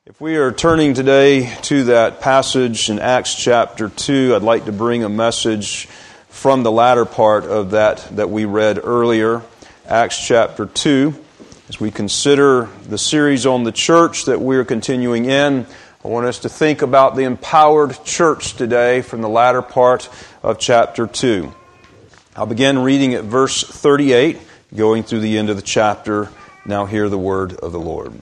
If we are turning today to that passage in Acts chapter 2, I'd like to bring a message from the latter part of that we read earlier, Acts chapter 2. As we consider the series on the church that we're continuing in, I want us to think about the empowered church today from the latter part of chapter 2. I'll begin reading at verse 38, going through the end of the chapter. Now hear the word of the Lord.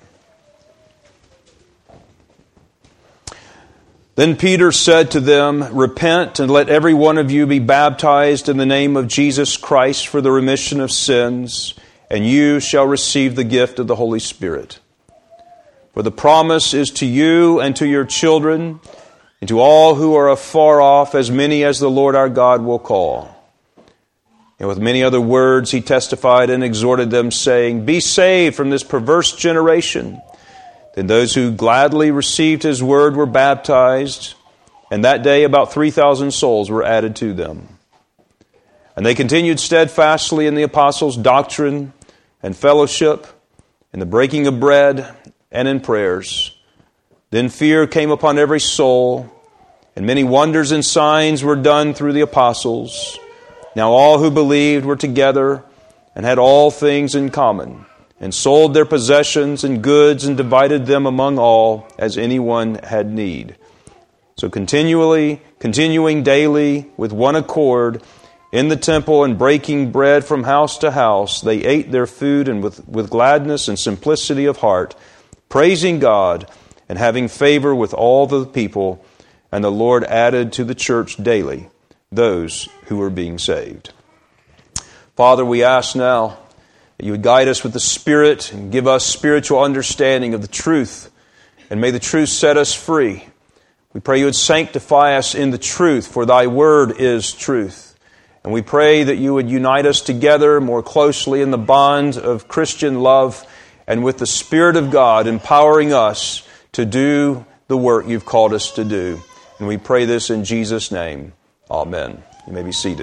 Then Peter said to them, "Repent and let every one of you be baptized in the name of Jesus Christ for the remission of sins, and you shall receive the gift of the Holy Spirit. For the promise is to you and to your children, and to all who are afar off, as many as the Lord our God will call." And with many other words he testified and exhorted them, saying, "Be saved from this perverse generation." Then those who gladly received his word were baptized, and that day about 3,000 souls were added to them. And they continued steadfastly in the apostles' doctrine and fellowship, in the breaking of bread and in prayers. Then fear came upon every soul, and many wonders and signs were done through the apostles. Now all who believed were together and had all things in common, and sold their possessions and goods and divided them among all as anyone had need. So continuing daily with one accord in the temple and breaking bread from house to house, they ate their food and with gladness and simplicity of heart, praising God and having favor with all the people. And the Lord added to the church daily those who were being saved. Father, we ask now that you would guide us with the Spirit and give us spiritual understanding of the truth, and may the truth set us free. We pray you would sanctify us in the truth, for thy word is truth. And we pray that you would unite us together more closely in the bond of Christian love, and with the Spirit of God empowering us to do the work you've called us to do. And we pray this in Jesus' name. Amen. You may be seated.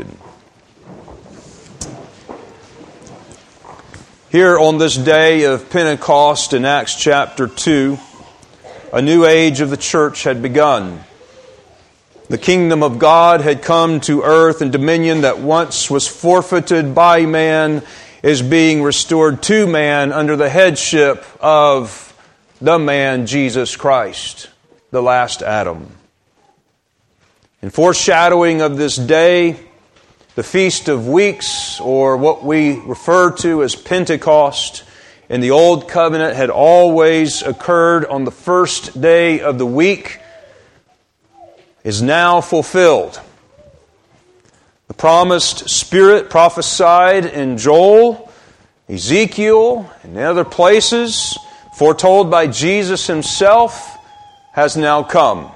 Here on this day of Pentecost in Acts chapter 2, a new age of the church had begun. The kingdom of God had come to earth, and dominion that once was forfeited by man is being restored to man under the headship of the man Jesus Christ, the last Adam. In foreshadowing of this day, the Feast of Weeks, or what we refer to as Pentecost, in the Old Covenant had always occurred on the first day of the week, is now fulfilled. The promised Spirit prophesied in Joel, Ezekiel, and other places, foretold by Jesus himself, has now come.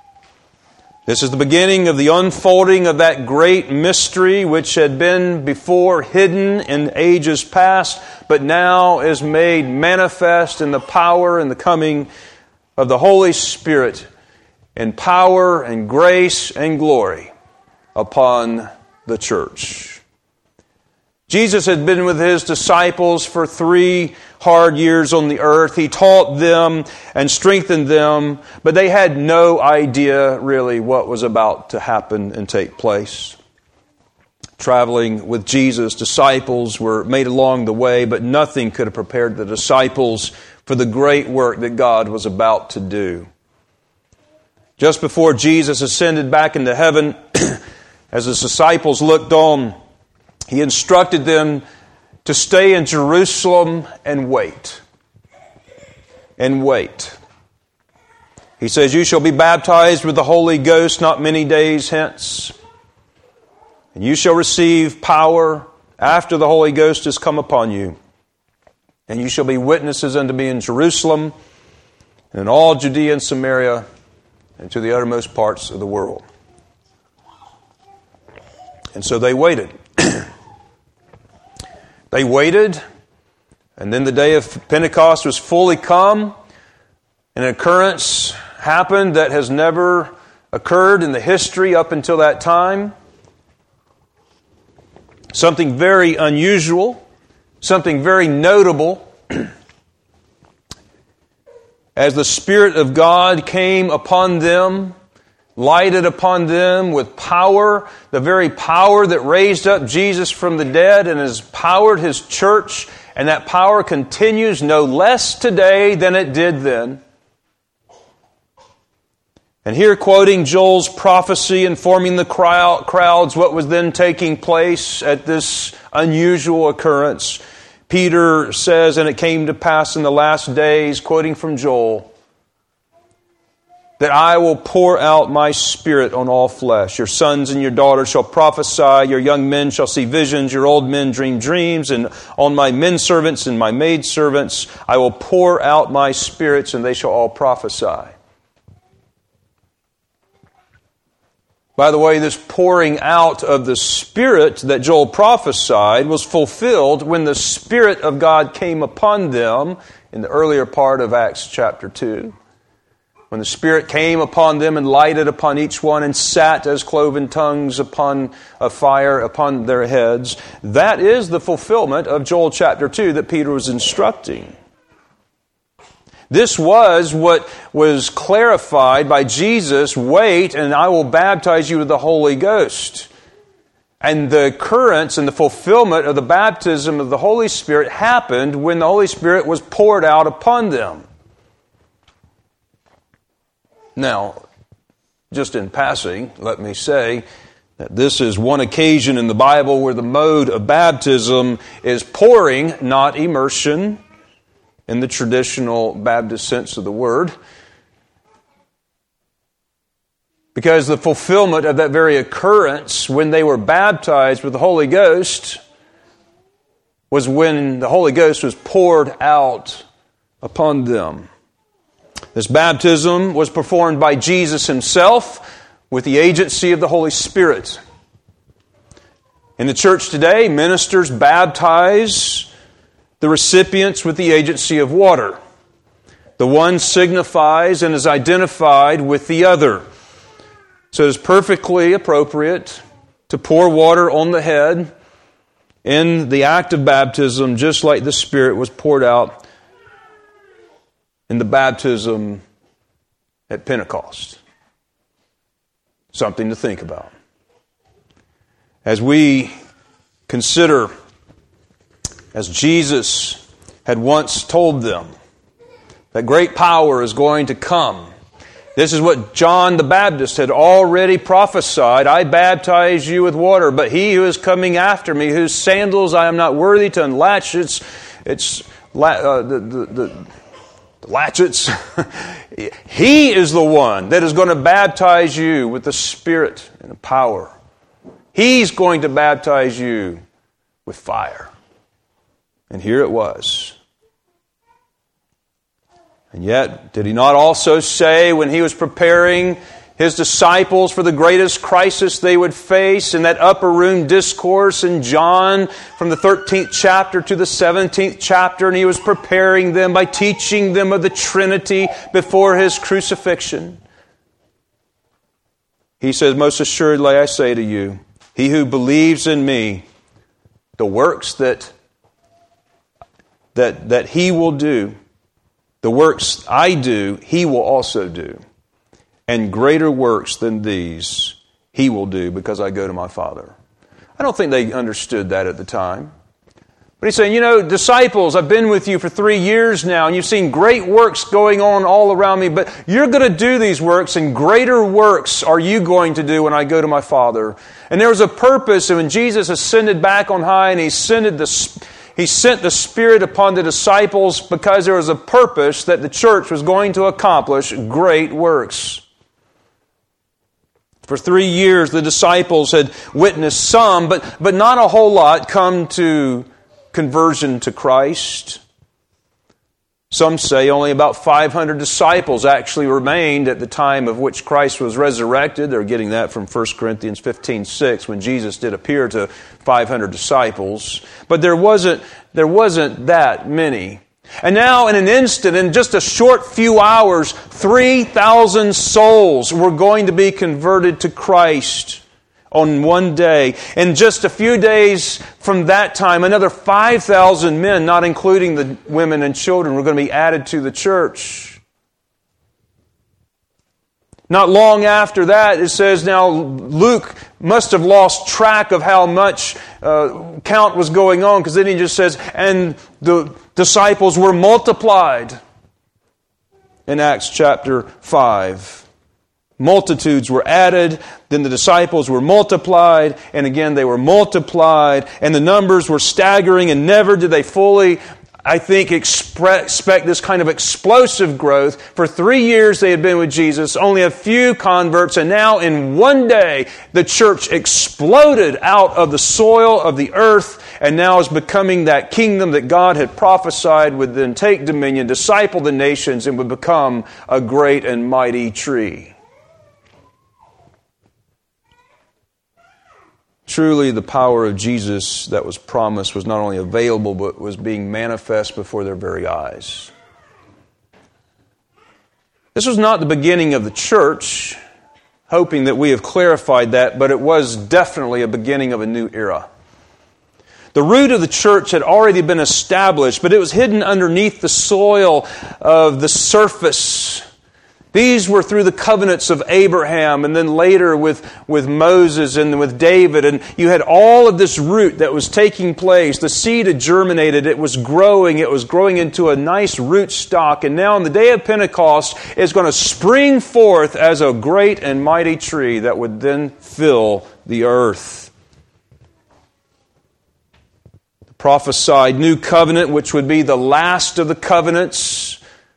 This is the beginning of the unfolding of that great mystery which had been before hidden in ages past, but now is made manifest in the power and the coming of the Holy Spirit in power and grace and glory upon the church. Jesus had been with his disciples for 3 hard years on the earth. He taught them and strengthened them, but they had no idea really what was about to happen and take place. Traveling with Jesus, disciples were made along the way, but nothing could have prepared the disciples for the great work that God was about to do. Just before Jesus ascended back into heaven, as his disciples looked on, he instructed them to stay in Jerusalem and wait. And wait. He says, "You shall be baptized with the Holy Ghost not many days hence. And you shall receive power after the Holy Ghost has come upon you. And you shall be witnesses unto me in Jerusalem, and in all Judea and Samaria, and to the uttermost parts of the world." And so they waited. They waited, and then the day of Pentecost was fully come. An occurrence happened that has never occurred in the history up until that time. Something very unusual, something very notable. as the Spirit of God came upon them, lighted upon them with power, the very power that raised up Jesus from the dead and has powered His church, and that power continues no less today than it did then. And here, quoting Joel's prophecy, informing the crowds what was then taking place at this unusual occurrence, Peter says, "And it came to pass in the last days," quoting from Joel, "that I will pour out my Spirit on all flesh. Your sons and your daughters shall prophesy, your young men shall see visions, your old men dream dreams, and on my men servants and my maid servants I will pour out my spirits, and they shall all prophesy." By the way, this pouring out of the Spirit that Joel prophesied was fulfilled when the Spirit of God came upon them in the earlier part of Acts chapter 2. When the Spirit came upon them and lighted upon each one and sat as cloven tongues upon a fire upon their heads, that is the fulfillment of Joel chapter 2 that Peter was instructing. This was what was clarified by Jesus, "Wait, and I will baptize you with the Holy Ghost." And the occurrence and the fulfillment of the baptism of the Holy Spirit happened when the Holy Spirit was poured out upon them. Now, just in passing, let me say that this is one occasion in the Bible where the mode of baptism is pouring, not immersion, in the traditional Baptist sense of the word. Because the fulfillment of that very occurrence when they were baptized with the Holy Ghost was when the Holy Ghost was poured out upon them. This baptism was performed by Jesus Himself with the agency of the Holy Spirit. In the church today, ministers baptize the recipients with the agency of water. The one signifies and is identified with the other. So it is perfectly appropriate to pour water on the head in the act of baptism, just like the Spirit was poured out in the baptism at Pentecost. Something to think about. As we consider, as Jesus had once told them, that great power is going to come. This is what John the Baptist had already prophesied. "I baptize you with water, but He who is coming after me, whose sandals I am not worthy to unlatch the latchets, He is the one that is going to baptize you with the Spirit and the power. He's going to baptize you with fire." And here it was. And yet, did He not also say when He was preparing His disciples for the greatest crisis they would face in that upper room discourse in John from the 13th chapter to the 17th chapter, and He was preparing them by teaching them of the Trinity before His crucifixion? He says, "Most assuredly I say to you, he who believes in me, the works that he will do, the works I do, he will also do. And greater works than these he will do, because I go to my Father." I don't think they understood that at the time. But He's saying, disciples, I've been with you for 3 years now, and you've seen great works going on all around me, but you're going to do these works, and greater works are you going to do when I go to my Father. And there was a purpose, and when Jesus ascended back on high, and He sent the Spirit upon the disciples, because there was a purpose that the church was going to accomplish great works. For 3 years, the disciples had witnessed some, but not a whole lot, come to conversion to Christ. Some say only about 500 disciples actually remained at the time of which Christ was resurrected. They're getting that from 1 Corinthians 15:6, when Jesus did appear to 500 disciples. But there wasn't that many. And now in an instant, in just a short few hours, 3,000 souls were going to be converted to Christ on one day. In just a few days from that time, another 5,000 men, not including the women and children, were going to be added to the church. Not long after that, it says, now Luke must have lost track of how much count was going on, because then he just says, and the disciples were multiplied in Acts chapter 5. Multitudes were added, then the disciples were multiplied, and again they were multiplied, and the numbers were staggering, and never did they fully, I think, expect this kind of explosive growth. For 3 years they had been with Jesus, only a few converts, and now in one day the church exploded out of the soil of the earth, and now is becoming that kingdom that God had prophesied would then take dominion, disciple the nations, and would become a great and mighty tree. Truly, the power of Jesus that was promised was not only available, but was being manifest before their very eyes. This was not the beginning of the church, hoping that we have clarified that, but it was definitely a beginning of a new era. The root of the church had already been established, but it was hidden underneath the soil of the surface. These were through the covenants of Abraham, and then later with Moses and with David. And you had all of this root that was taking place. The seed had germinated. It was growing. It was growing into a nice root stock. And now on the day of Pentecost, it's going to spring forth as a great and mighty tree that would then fill the earth. The prophesied new covenant, which would be the last of the covenants.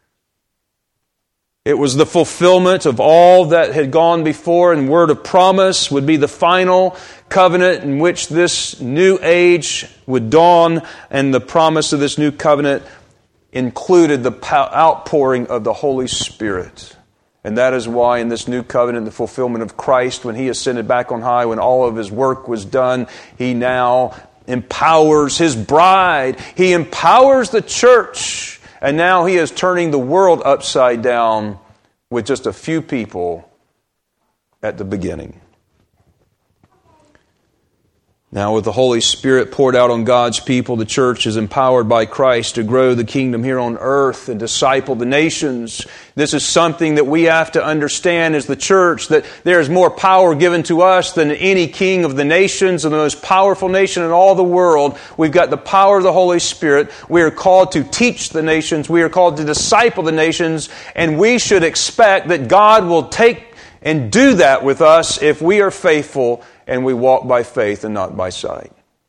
It was the fulfillment of all that had gone before, and word of promise would be the final covenant in which this new age would dawn, and the promise of this new covenant included the outpouring of the Holy Spirit. And that is why in this new covenant, the fulfillment of Christ, when He ascended back on high, when all of His work was done, He now empowers His bride. He empowers the church. And now He is turning the world upside down with just a few people at the beginning. Now, with the Holy Spirit poured out on God's people, the church is empowered by Christ to grow the kingdom here on earth and disciple the nations. This is something that we have to understand as the church, that there is more power given to us than any king of the nations and the most powerful nation in all the world. We've got the power of the Holy Spirit. We are called to teach the nations. We are called to disciple the nations. And we should expect that God will take and do that with us if we are faithful and we walk by faith and not by sight.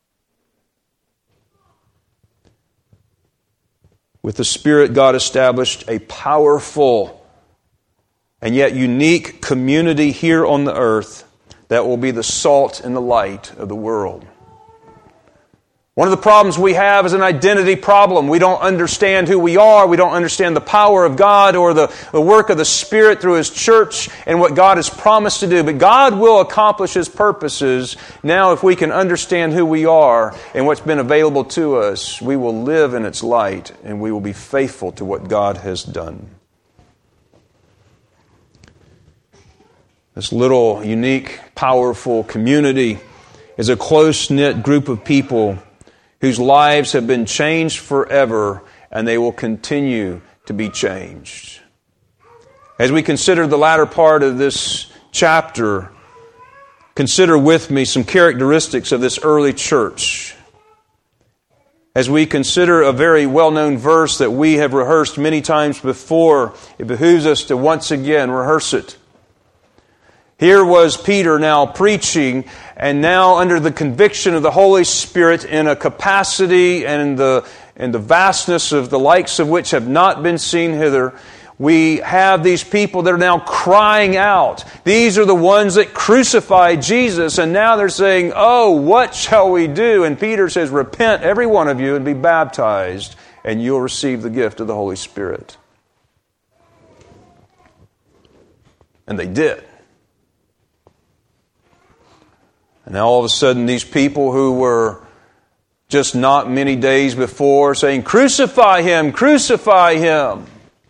With the Spirit, God established a powerful and yet unique community here on the earth that will be the salt and the light of the world. One of the problems we have is an identity problem. We don't understand who we are. We don't understand the power of God or the work of the Spirit through His church and what God has promised to do. But God will accomplish His purposes. Now, if we can understand who we are and what's been available to us, we will live in its light and we will be faithful to what God has done. This little, unique, powerful community is a close-knit group of people whose lives have been changed forever, and they will continue to be changed. As we consider the latter part of this chapter, consider with me some characteristics of this early church. As we consider a very well-known verse that we have rehearsed many times before, it behooves us to once again rehearse it. Here was Peter now preaching, and now under the conviction of the Holy Spirit in a capacity and the vastness of the likes of which have not been seen hither, we have these people that are now crying out. These are the ones that crucified Jesus, and now they're saying, "Oh, what shall we do?" And Peter says, "Repent, every one of you, and be baptized, and you'll receive the gift of the Holy Spirit." And they did. And now all of a sudden these people who were just not many days before saying, "Crucify Him, crucify Him,"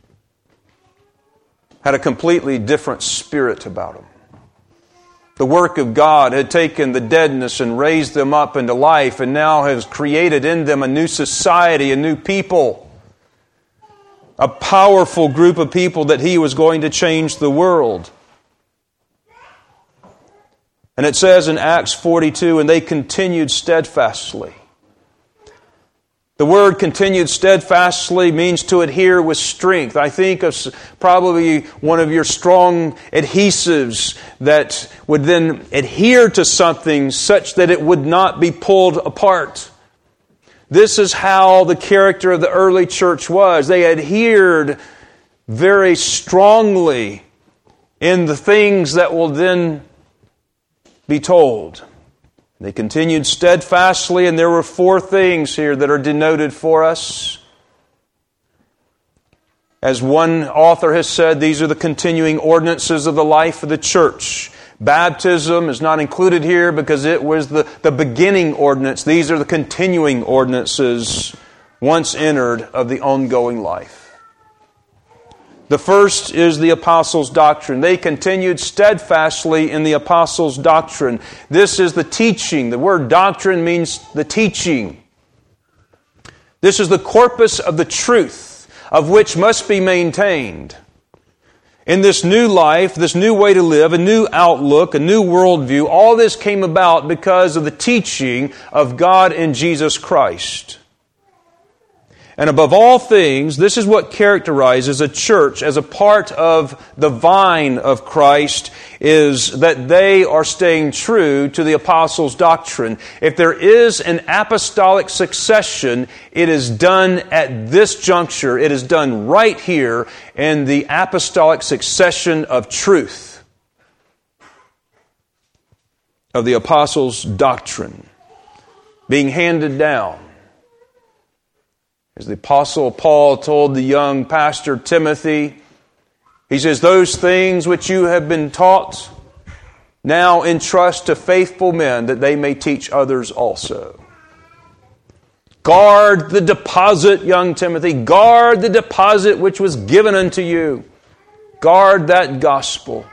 had a completely different spirit about them. The work of God had taken the deadness and raised them up into life, and now has created in them a new society, a new people, a powerful group of people that He was going to change the world. And it says in Acts 42, and they continued steadfastly. The word continued steadfastly means to adhere with strength. I think of probably one of your strong adhesives that would then adhere to something such that it would not be pulled apart. This is how the character of the early church was. They adhered very strongly in the things that will then be told. They continued steadfastly, and there were 4 things here that are denoted for us. As one author has said, these are the continuing ordinances of the life of the church. Baptism is not included here because it was the beginning ordinance. These are the continuing ordinances once entered of the ongoing life. The first is the apostles' doctrine. They continued steadfastly in the apostles' doctrine. This is the teaching. The word doctrine means the teaching. This is the corpus of the truth, of which must be maintained. In this new life, this new way to live, a new outlook, a new worldview, all this came about because of the teaching of God in Jesus Christ. And above all things, this is what characterizes a church as a part of the vine of Christ, is that they are staying true to the apostles' doctrine. If there is an apostolic succession, it is done at this juncture. It is done right here in the apostolic succession of truth, of the apostles' doctrine being handed down. As the Apostle Paul told the young pastor Timothy, he says, those things which you have been taught, now entrust to faithful men that they may teach others also. Guard the deposit, young Timothy. Guard the deposit which was given unto you. Guard that gospel.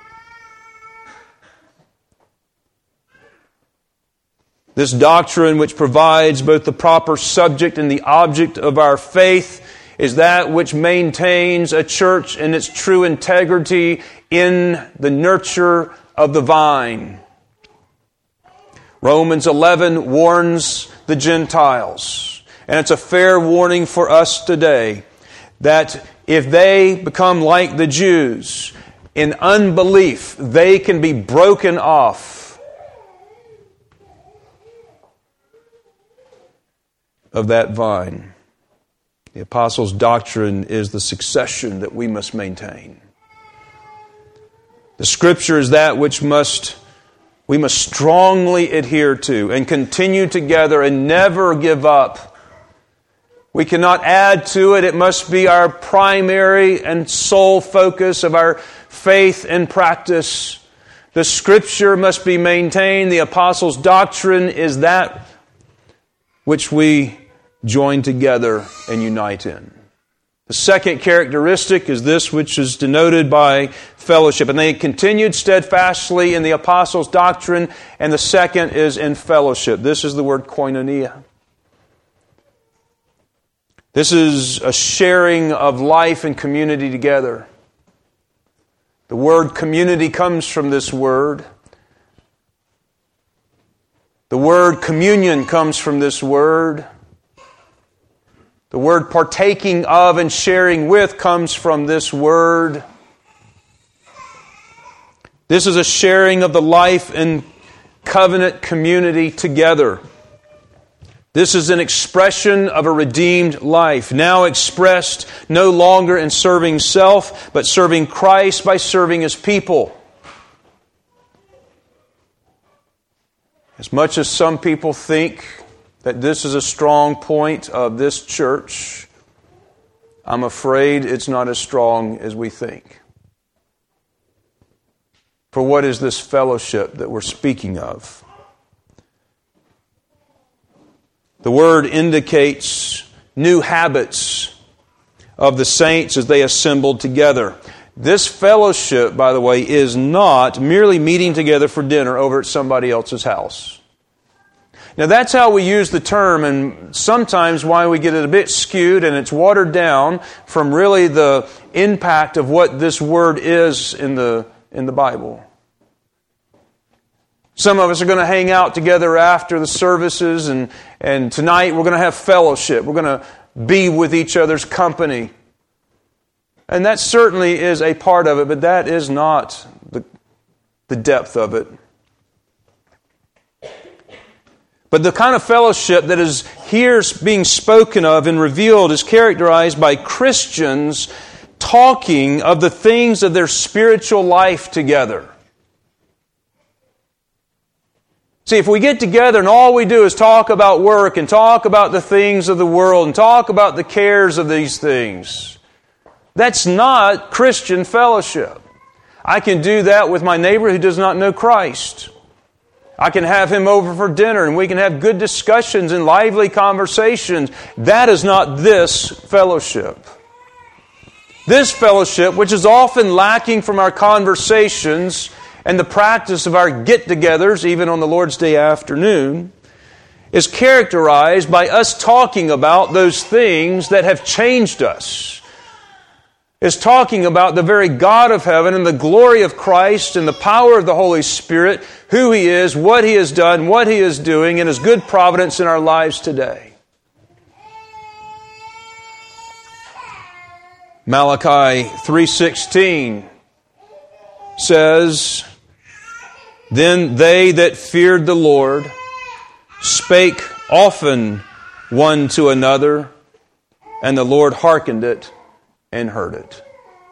This doctrine, which provides both the proper subject and the object of our faith, is that which maintains a church in its true integrity in the nurture of the vine. Romans 11 warns the Gentiles, and it's a fair warning for us today, that if they become like the Jews, in unbelief, they can be broken off of that vine. The apostles' doctrine is the succession that we must maintain. The Scripture is that which we must strongly adhere to and continue together and never give up. We cannot add to it. It must be our primary and sole focus of our faith and practice. The Scripture must be maintained. The apostles' doctrine is that which we join together and unite in. The second characteristic is this which is denoted by fellowship. And they continued steadfastly in the apostles' doctrine, and the second is in fellowship. This is the word koinonia. This is a sharing of life and community together. The word community comes from this word. The word communion comes from this word. The word partaking of and sharing with comes from this word. This is a sharing of the life and covenant community together. This is an expression of a redeemed life, now expressed no longer in serving self, but serving Christ by serving His people. As much as some people think that this is a strong point of this church, I'm afraid it's not as strong as we think. For what is this fellowship that we're speaking of? The word indicates new habits of the saints as they assembled together. This fellowship, by the way, is not merely meeting together for dinner over at somebody else's house. Now that's how we use the term, and sometimes why we get it a bit skewed and it's watered down from really the impact of what this word is in the Bible. Some of us are going to hang out together after the services, and tonight we're going to have fellowship. We're going to be with each other's company. And that certainly is a part of it, but that is not the depth of it. But the kind of fellowship that is here being spoken of and revealed is characterized by Christians talking of the things of their spiritual life together. See, if we get together and all we do is talk about work and talk about the things of the world and talk about the cares of these things, that's not Christian fellowship. I can do that with my neighbor who does not know Christ. I can have him over for dinner and we can have good discussions and lively conversations. That is not this fellowship. This fellowship, which is often lacking from our conversations and the practice of our get-togethers, even on the Lord's Day afternoon, is characterized by us talking about those things that have changed us. Is talking about the very God of heaven and the glory of Christ and the power of the Holy Spirit, who He is, what He has done, what He is doing, and His good providence in our lives today. Malachi 3:16 says, "Then they that feared the Lord spake often one to another, and the Lord hearkened it and heard it."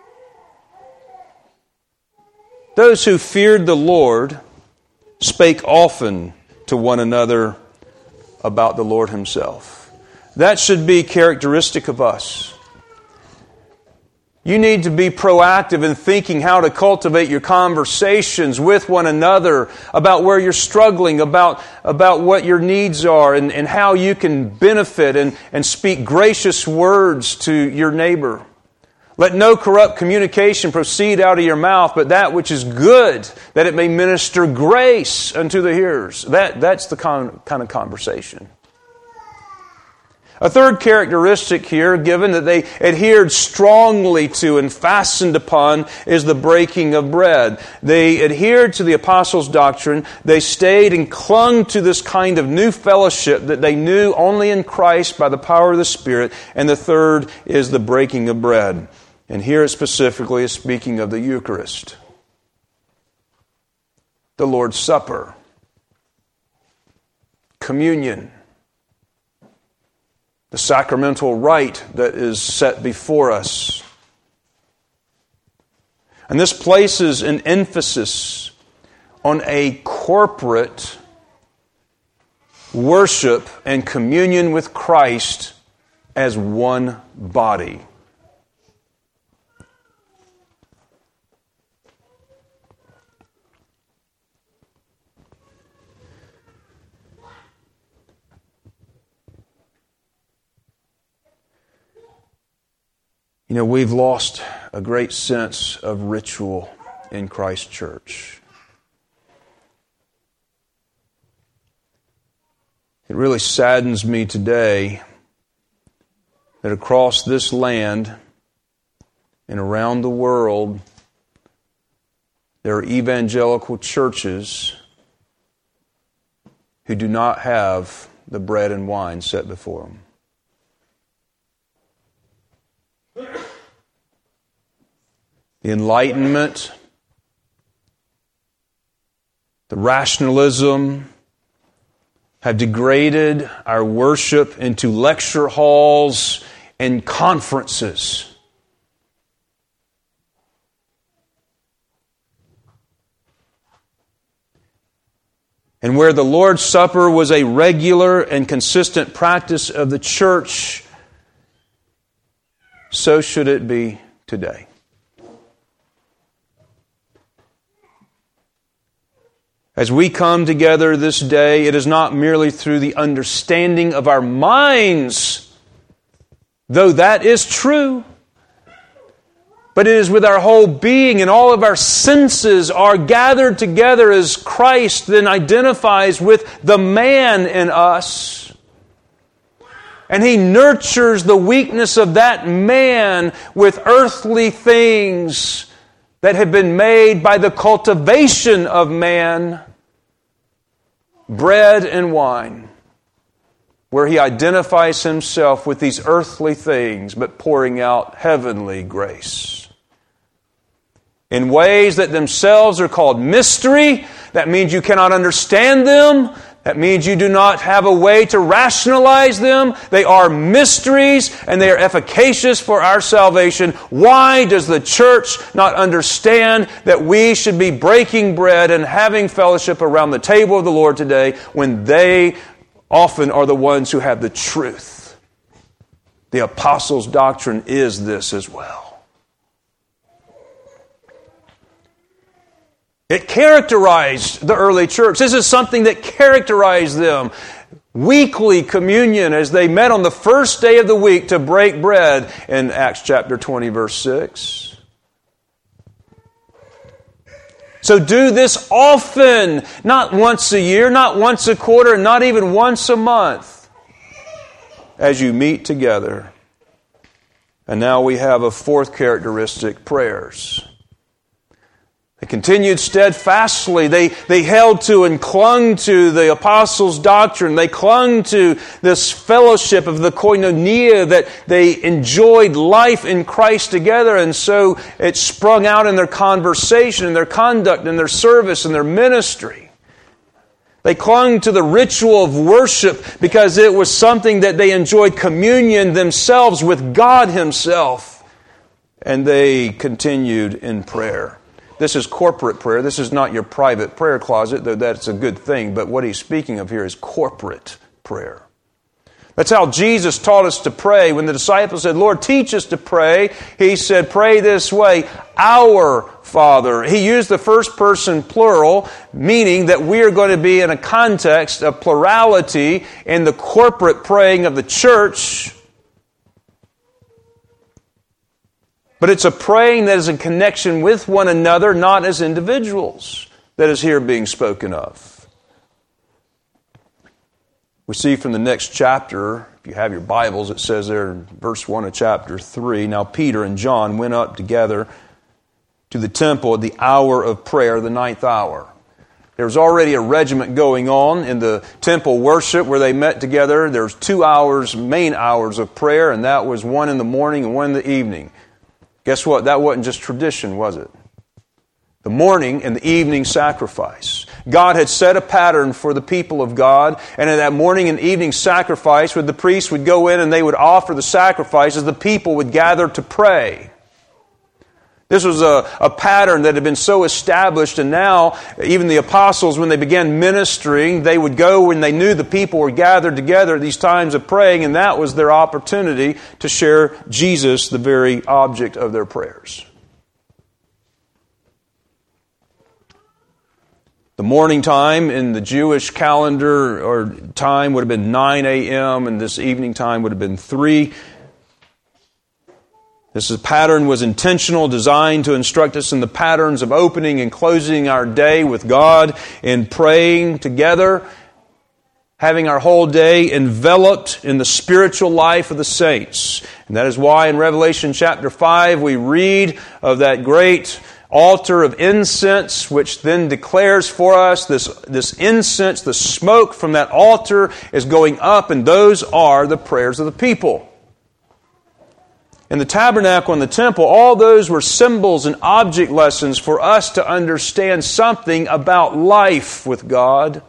Those who feared the Lord spake often to one another about the Lord Himself. That should be characteristic of us. You need to be proactive in thinking how to cultivate your conversations with one another about where you're struggling, about what your needs are, and how you can benefit and speak gracious words to your neighbor. Let no corrupt communication proceed out of your mouth, but that which is good, that it may minister grace unto the hearers. That's the kind of conversation. A third characteristic here, given that they adhered strongly to and fastened upon, is the breaking of bread. They adhered to the apostles' doctrine. They stayed and clung to this kind of new fellowship that they knew only in Christ by the power of the Spirit. And the third is the breaking of bread. And here specifically is speaking of the Eucharist, the Lord's Supper, communion, the sacramental rite that is set before us. And this places an emphasis on a corporate worship and communion with Christ as one body. You know, we've lost a great sense of ritual in Christ's church. It really saddens me today that across this land and around the world, there are evangelical churches who do not have the bread and wine set before them. The Enlightenment, the rationalism have degraded our worship into lecture halls and conferences. And where the Lord's Supper was a regular and consistent practice of the church, so should it be today. As we come together this day, it is not merely through the understanding of our minds, though that is true, but it is with our whole being, and all of our senses are gathered together as Christ then identifies with the man in us. And He nurtures the weakness of that man with earthly things that have been made by the cultivation of man bread and wine, where He identifies Himself with these earthly things, but pouring out heavenly grace. In ways that themselves are called mystery. That means you cannot understand them. That means you do not have a way to rationalize them. They are mysteries and they are efficacious for our salvation. Why does the church not understand that we should be breaking bread and having fellowship around the table of the Lord today when they often are the ones who have the truth? The apostles' doctrine is this as well. It characterized the early church. This is something that characterized them. Weekly communion as they met on the first day of the week to break bread in Acts chapter 20, verse 6. So do this often, not once a year, not once a quarter, not even once a month, as you meet together. And now we have a fourth characteristic, prayers. They continued steadfastly. They held to and clung to the apostles' doctrine. They clung to this fellowship of the koinonia, that they enjoyed life in Christ together, and so it sprung out in their conversation, in their conduct, in their service, in their ministry. They clung to the ritual of worship because it was something that they enjoyed communion themselves with God Himself. And they continued in prayer. This is corporate prayer. This is not your private prayer closet, though that's a good thing. But what he's speaking of here is corporate prayer. That's how Jesus taught us to pray. When the disciples said, Lord, teach us to pray, He said, pray this way, Our Father. He used the first person plural, meaning that we are going to be in a context of plurality in the corporate praying of the church. But it's a praying that is in connection with one another, not as individuals, that is here being spoken of. We see from the next chapter, if you have your Bibles, it says there in verse 1 of chapter 3, Now Peter and John went up together to the temple at the hour of prayer, the 9th hour. There was already a regiment going on in the temple worship where they met together. There's 2 hours, main hours of prayer, and that was 1 in the morning and 1 in the evening. Guess what? That wasn't just tradition, was it? The morning and the evening sacrifice. God had set a pattern for the people of God, and in that morning and evening sacrifice, where the priests would go in and they would offer the sacrifices, the people would gather to pray. This was a pattern that had been so established, and now even the apostles, when they began ministering, they would go when they knew the people were gathered together at these times of praying, and that was their opportunity to share Jesus, the very object of their prayers. The morning time in the Jewish calendar or time would have been 9 a.m., and this evening time would have been 3. This pattern was intentional, designed to instruct us in the patterns of opening and closing our day with God, in praying together, having our whole day enveloped in the spiritual life of the saints. And that is why in Revelation chapter 5 we read of that great altar of incense, which then declares for us this incense, the smoke from that altar is going up, and those are the prayers of the people. In the tabernacle and the temple, all those were symbols and object lessons for us to understand something about life with God.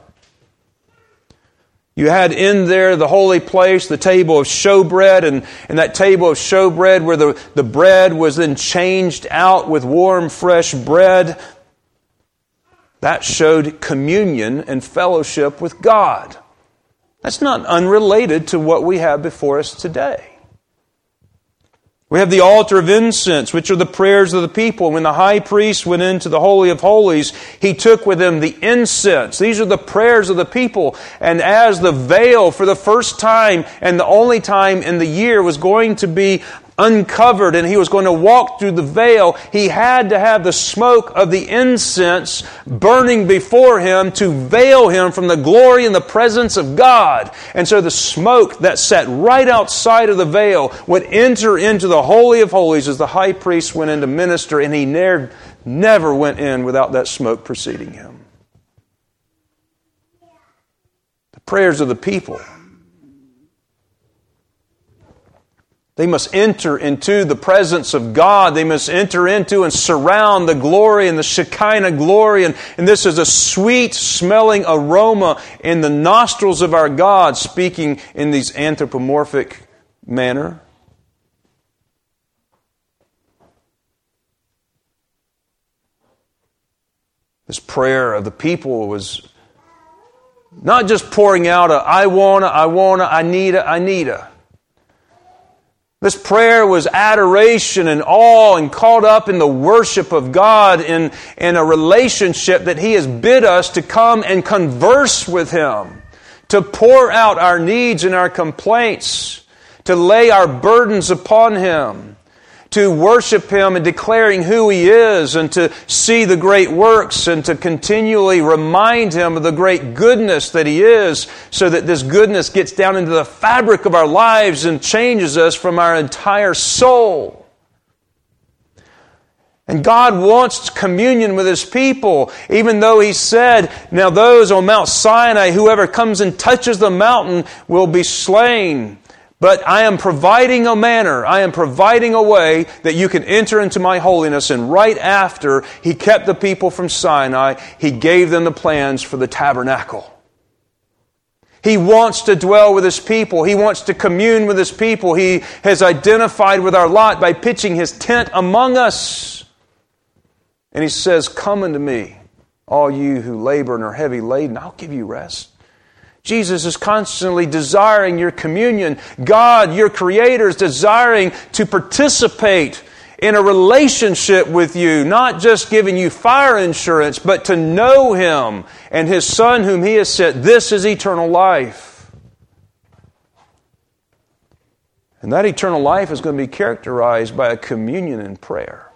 You had in there the holy place, the table of showbread, and that table of showbread where the bread was then changed out with warm, fresh bread. That showed communion and fellowship with God. That's not unrelated to what we have before us today. We have the altar of incense, which are the prayers of the people. When the high priest went into the Holy of Holies, he took with him the incense. These are the prayers of the people. And as the veil, for the first time and the only time in the year, was going to be uncovered and he was going to walk through the veil, he had to have the smoke of the incense burning before him to veil him from the glory and the presence of God. And so the smoke that sat right outside of the veil would enter into the Holy of Holies as the high priest went in to minister, and he never went in without that smoke preceding him. The prayers of the people. They must enter into the presence of God. They must enter into and surround the glory and the Shekinah glory. And this is a sweet-smelling aroma in the nostrils of our God, speaking in these anthropomorphic manner. This prayer of the people was not just pouring out a I wanna, I need a. This prayer was adoration and awe and caught up in the worship of God in a relationship that He has bid us to come and converse with Him, to pour out our needs and our complaints, to lay our burdens upon Him, to worship Him and declaring who He is, and to see the great works, and to continually remind Him of the great goodness that He is, so that this goodness gets down into the fabric of our lives and changes us from our entire soul. And God wants communion with His people, even though He said, now those on Mount Sinai, whoever comes and touches the mountain will be slain. But I am providing a manner, I am providing a way that you can enter into my holiness. And right after He kept the people from Sinai, He gave them the plans for the tabernacle. He wants to dwell with His people. He wants to commune with His people. He has identified with our lot by pitching His tent among us. And He says, come unto me, all you who labor and are heavy laden, I'll give you rest. Jesus is constantly desiring your communion. God, your Creator, is desiring to participate in a relationship with you, not just giving you fire insurance, but to know Him and His Son whom He has sent. This is eternal life. And that eternal life is going to be characterized by a communion in prayer.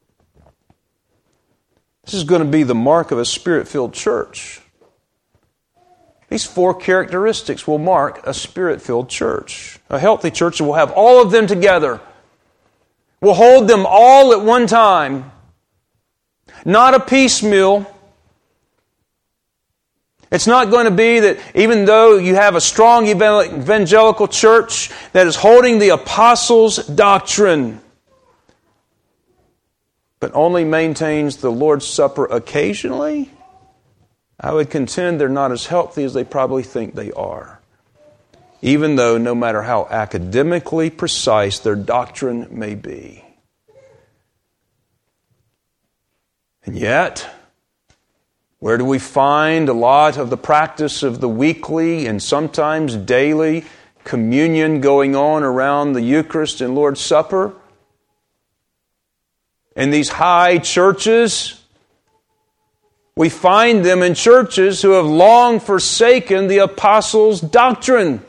This is going to be the mark of a Spirit-filled church. These 4 characteristics will mark a Spirit-filled church. A healthy church will have all of them together. We'll hold them all at one time. Not a piecemeal. It's not going to be that even though you have a strong evangelical church that is holding the apostles' doctrine, but only maintains the Lord's Supper occasionally, I would contend they're not as healthy as they probably think they are. Even though no matter how academically precise their doctrine may be. And yet, where do we find a lot of the practice of the weekly and sometimes daily communion going on around the Eucharist and Lord's Supper? In these high churches, we find them in churches who have long forsaken the apostles' doctrine.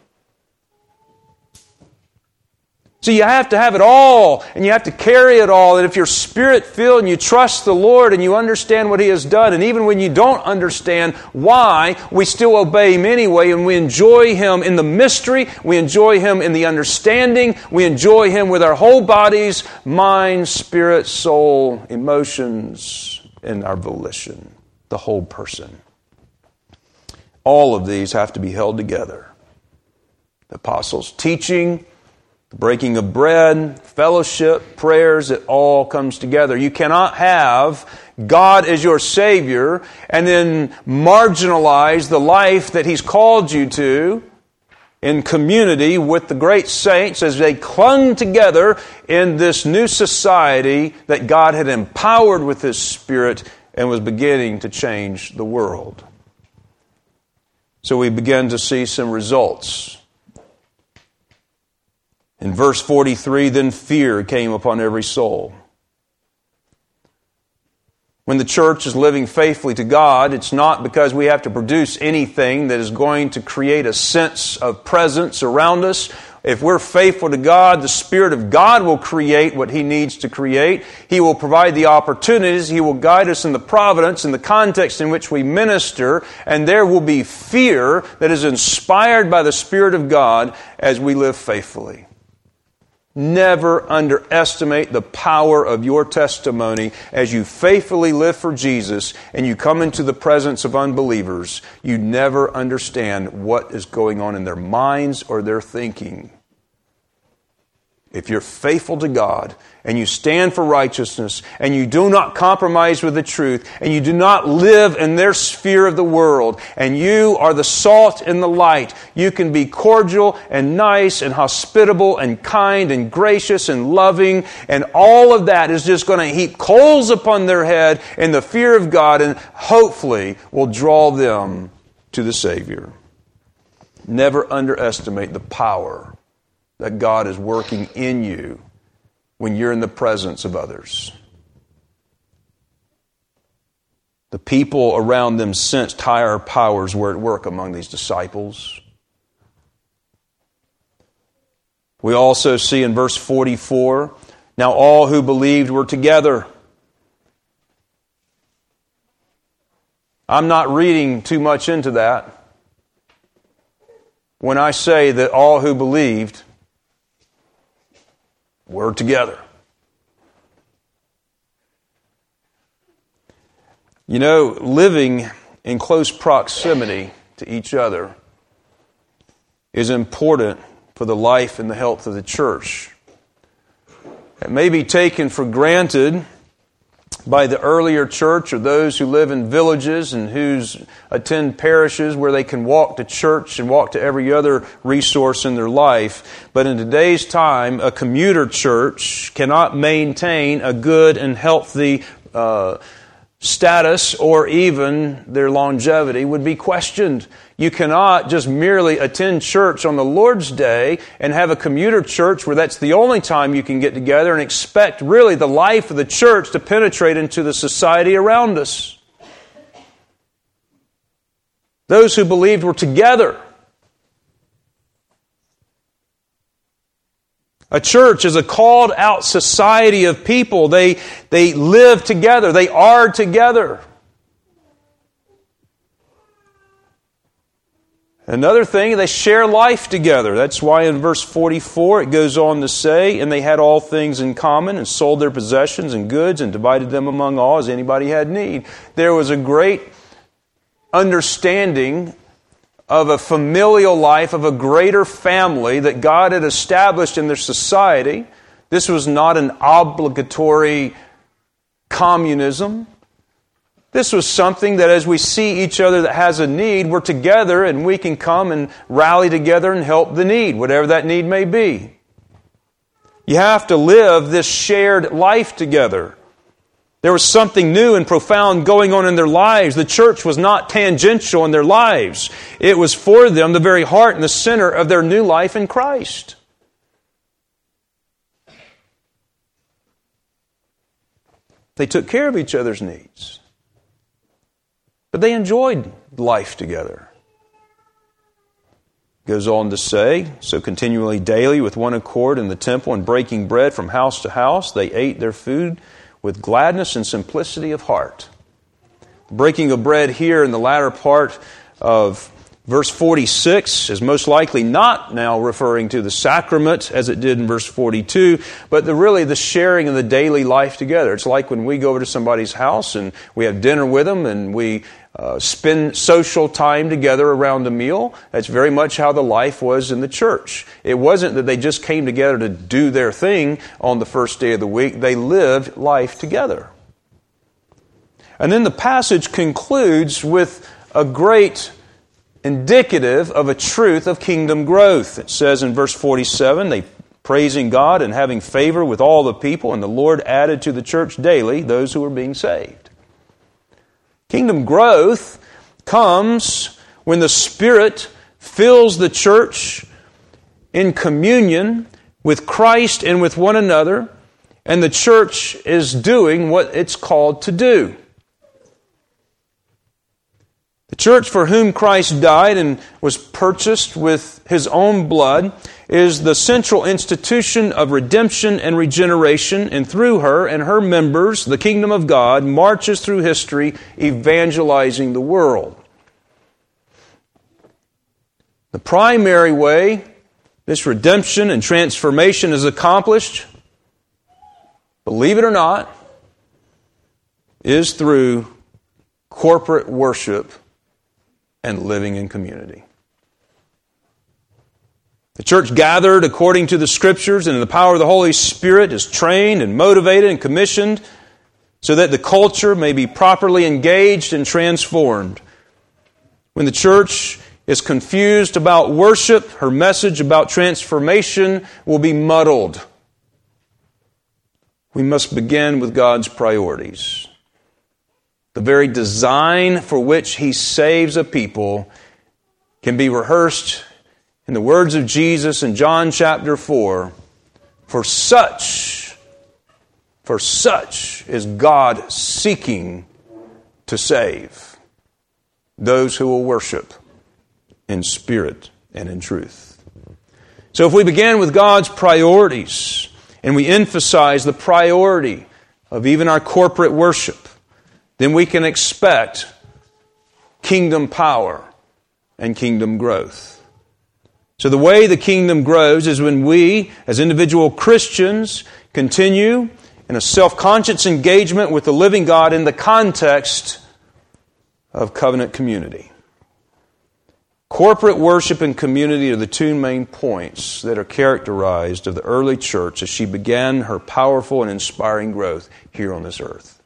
So you have to have it all, and you have to carry it all. And if you're Spirit-filled and you trust the Lord and you understand what He has done, and even when you don't understand why, we still obey Him anyway, and we enjoy Him in the mystery, we enjoy Him in the understanding, we enjoy Him with our whole bodies, mind, spirit, soul, emotions, and our volition, the whole person. All of these have to be held together. The apostles' teaching, the breaking of bread, fellowship, prayers, it all comes together. You cannot have God as your Savior and then marginalize the life that He's called you to in community with the great saints as they clung together in this new society that God had empowered with His Spirit and was beginning to change the world. So we begin to see some results. In verse 43, then fear came upon every soul. When the church is living faithfully to God, it's not because we have to produce anything that is going to create a sense of presence around us. If we're faithful to God, the Spirit of God will create what He needs to create. He will provide the opportunities. He will guide us in the providence, in the context in which we minister. And there will be fear that is inspired by the Spirit of God as we live faithfully. Never underestimate the power of your testimony as you faithfully live for Jesus and you come into the presence of unbelievers. You never understand what is going on in their minds or their thinking. If you're faithful to God and you stand for righteousness and you do not compromise with the truth and you do not live in their sphere of the world and you are the salt and the light, you can be cordial and nice and hospitable and kind and gracious and loving, and all of that is just going to heap coals upon their head in the fear of God and hopefully will draw them to the Savior. Never underestimate the power that God is working in you when you're in the presence of others. The people around them sensed higher powers were at work among these disciples. We also see in verse 44, now all who believed were together. I'm not reading too much into that when I say that all who believed were together. You know, living in close proximity to each other is important for the life and the health of the church. It may be taken for granted by the earlier church or those who live in villages and who attend parishes where they can walk to church and walk to every other resource in their life. But in today's time, a commuter church cannot maintain a good and healthy status, or even their longevity would be questioned. You cannot just merely attend church on the Lord's Day and have a commuter church where that's the only time you can get together and expect really the life of the church to penetrate into the society around us. Those who believed were together. A church is a called out society of people. They live together. They are together. Another thing, they share life together. That's why in verse 44 it goes on to say, and they had all things in common and sold their possessions and goods and divided them among all as anybody had need. There was a great understanding of a familial life, of a greater family that God had established in their society. This was not an obligatory communism. This was something that as we see each other that has a need, we're together and we can come and rally together and help the need, whatever that need may be. You have to live this shared life together. There was something new and profound going on in their lives. The church was not tangential in their lives. It was for them the very heart and the center of their new life in Christ. They took care of each other's needs. But they enjoyed life together. Goes on to say, so continually daily with one accord in the temple and breaking bread from house to house, they ate their food with gladness and simplicity of heart. The breaking of bread here in the latter part of verse 46 is most likely not now referring to the sacrament as it did in verse 42, but really the sharing of the daily life together. It's like when we go over to somebody's house and we have dinner with them and we spend social time together around a meal. That's very much how the life was in the church. It wasn't that they just came together to do their thing on the first day of the week. They lived life together. And then the passage concludes with a great indicative of a truth of kingdom growth. It says in verse 47, they praising God and having favor with all the people, and the Lord added to the church daily those who were being saved. Kingdom growth comes when the Spirit fills the church in communion with Christ and with one another, and the church is doing what it's called to do. The church for whom Christ died and was purchased with His own blood is the central institution of redemption and regeneration, and through her and her members, the kingdom of God marches through history evangelizing the world. The primary way this redemption and transformation is accomplished, believe it or not, is through corporate worship and living in community. The church gathered according to the Scriptures and in the power of the Holy Spirit is trained and motivated and commissioned so that the culture may be properly engaged and transformed. When the church is confused about worship, her message about transformation will be muddled. We must begin with God's priorities. The very design for which He saves a people can be rehearsed in the words of Jesus in John chapter 4, for such is God seeking to save those who will worship in spirit and in truth. So if we begin with God's priorities and we emphasize the priority of even our corporate worship, then we can expect kingdom power and kingdom growth. So the way the kingdom grows is when we, as individual Christians, continue in a self-conscious engagement with the living God in the context of covenant community. Corporate worship and community are the two main points that are characterized of the early church as she began her powerful and inspiring growth here on this earth.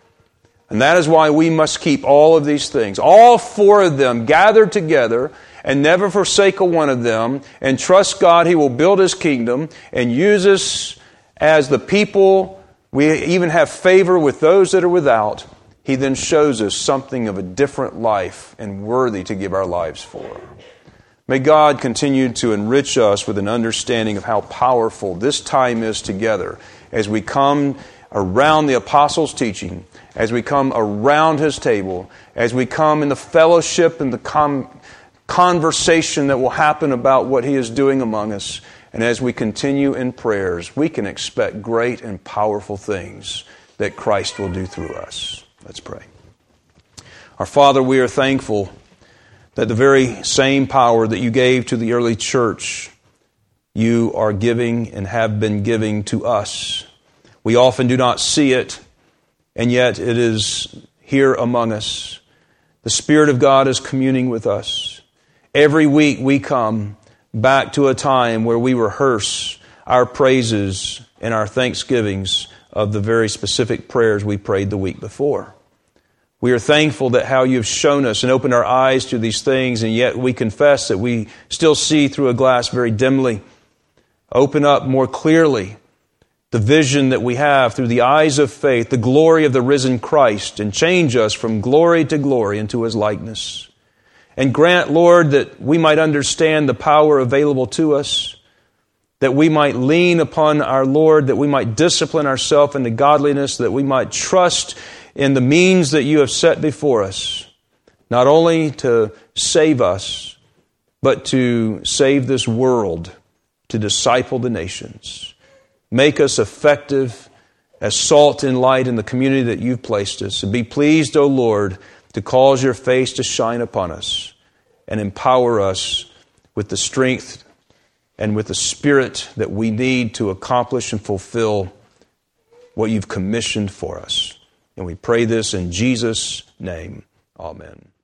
And that is why we must keep all of these things, all four of them, gathered together and never forsake a one of them, and trust God He will build His kingdom and use us as the people. We even have favor with those that are without. He then shows us something of a different life and worthy to give our lives for. May God continue to enrich us with an understanding of how powerful this time is together as we come around the apostles' teaching, as we come around His table, as we come in the fellowship and the conversation that will happen about what He is doing among us. And as we continue in prayers, we can expect great and powerful things that Christ will do through us. Let's pray. Our Father, we are thankful that the very same power that You gave to the early church, You are giving and have been giving to us. We often do not see it, and yet it is here among us. The Spirit of God is communing with us. Every week we come back to a time where we rehearse our praises and our thanksgivings of the very specific prayers we prayed the week before. We are thankful that how You've shown us and opened our eyes to these things, and yet we confess that we still see through a glass very dimly. Open up more clearly the vision that we have through the eyes of faith, the glory of the risen Christ, and change us from glory to glory into His likeness. And grant, Lord, that we might understand the power available to us, that we might lean upon our Lord, that we might discipline ourselves into godliness, that we might trust in the means that You have set before us, not only to save us, but to save this world, to disciple the nations. Make us effective as salt and light in the community that You've placed us. And be pleased, O Lord, to cause Your face to shine upon us and empower us with the strength and with the spirit that we need to accomplish and fulfill what You've commissioned for us. And we pray this in Jesus' name. Amen.